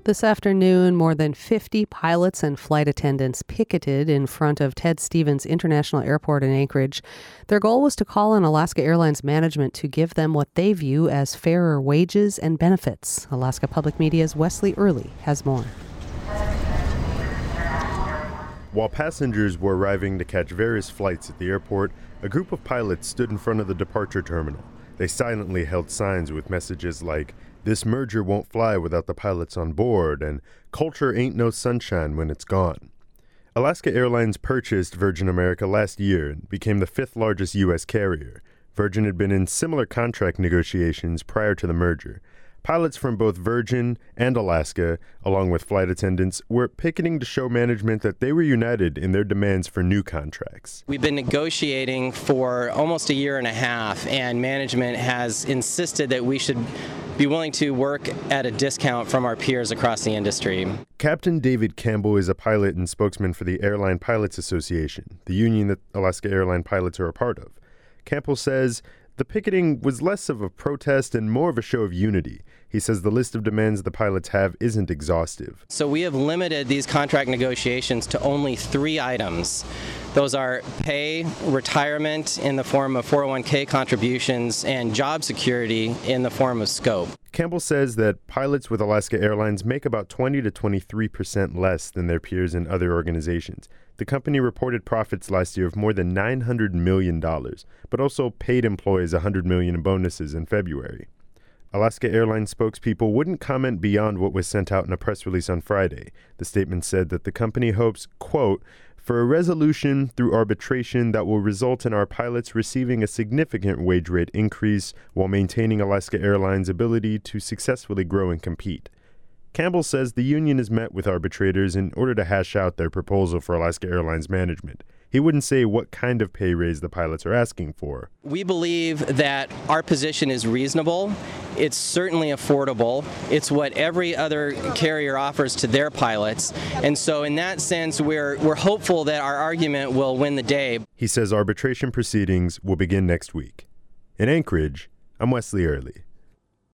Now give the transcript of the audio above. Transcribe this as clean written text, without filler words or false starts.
This afternoon, more than 50 pilots and flight attendants picketed in front of Ted Stevens International Airport in Anchorage. Their goal was to call on Alaska Airlines management to give them what they view as fairer wages and benefits. Alaska Public Media's Wesley Early has more. While passengers were arriving to catch various flights at the airport, a group of pilots stood in front of the departure terminal. They silently held signs with messages like, "This merger won't fly without the pilots on board," and "Culture ain't no sunshine when it's gone." Alaska Airlines purchased Virgin America last year and became the fifth largest U.S. carrier. Virgin had been in similar contract negotiations prior to the merger. Pilots from both Virgin and Alaska, along with flight attendants, were picketing to show management that they were united in their demands for new contracts. We've been negotiating for almost a year and a half, and management has insisted that we should be willing to work at a discount from our peers across the industry. Captain David Campbell is a pilot and spokesman for the Airline Pilots Association, the union that Alaska Airline pilots are a part of. Campbell says the picketing was less of a protest and more of a show of unity. He says the list of demands the pilots have isn't exhaustive. So we have limited these contract negotiations to only 3 items. Those are pay, retirement in the form of 401k contributions, and job security in the form of scope. Campbell says that pilots with Alaska Airlines make about 20 to 23% less than their peers in other organizations. The company reported profits last year of more than $900 million, but also paid employees $100 million in bonuses in February. Alaska Airlines spokespeople wouldn't comment beyond what was sent out in a press release on Friday. The statement said that the company hopes, quote, "for a resolution through arbitration that will result in our pilots receiving a significant wage rate increase while maintaining Alaska Airlines' ability to successfully grow and compete." Campbell says the union has met with arbitrators in order to hash out their proposal for Alaska Airlines management. He wouldn't say what kind of pay raise the pilots are asking for. We believe that our position is reasonable. It's certainly affordable. It's what every other carrier offers to their pilots. And so in that sense, we're hopeful that our argument will win the day. He says arbitration proceedings will begin next week. In Anchorage, I'm Wesley Early.